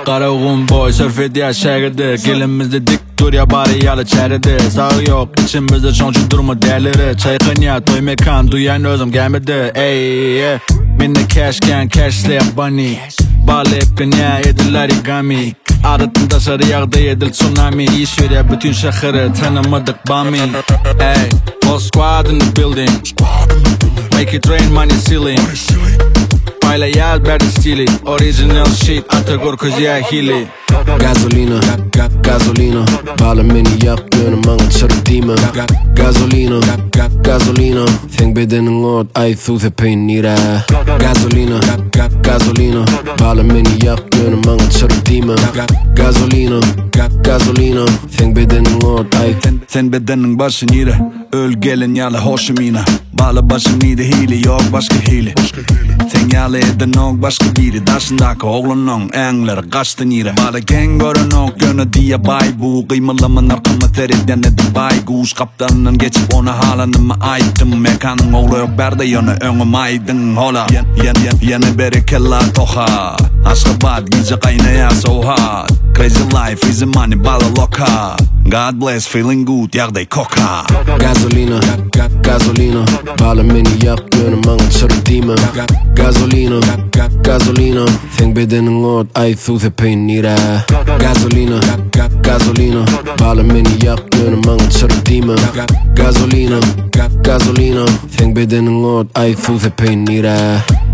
Karagun boy surf ediyor şehirde. Gelimizde dik dur ya bari yalı çerede. Sağı yok içimizde çoğuncu durma değerleri. Çaykın ya toy mekan duyan özüm gelmedi. Ey minne cashken cashlay bunny. Bağlı ipken ya ediler igami. Adatın taşarı yağda yedil tsunami. İş ver ya bütün şehri tanımadık bami. Ey whole squad in the building. Make it rain money ceiling. Payla yaz berdi stili. Original shit Atagor kuzya hili. Gasolina, gasolina. Bağlı beni yak gönüm bana çırptığıma. Gasolina, gasolina. Sen bedenin ot ay thuze peynira. Gasolina, gasolina. Bağlı beni yak gönüm bana çırptığıma. Gasolina, gasolina. Sen bedenin ot ay. Sen bedenin başı nire. Öl gelin yalı hoşum yine. Bağlı başım nide hili yok başka hili. Sen yalı eden ok başka biri. Daşındaki oğlunun enleri kaçtı nire. Bağlı gen görün ok gönü diye bay bu. Kıymalımın arkamı teriden edin bay. Kuş kaptanının geçip ona halanımı ayttım. Mekanın oğlu yok berde yanı önüm aydın hola. Yeni beri kella toha. Aşkabat gece kaynaya so hard. Crazy life easy money bağlı loka. God bless feeling good yağday koka. Gasolina, gasolina. Bağlı beni yak gönüm bana çırptığıma. Gasolina, gasolina. Sen bedenin ot ay thuze peynira. Gasolina, gasolina. Bağlı beni yak gönüm bana çırptığıma. Gasolina, gasolina. Sen bedenin ot ay thuze peynira.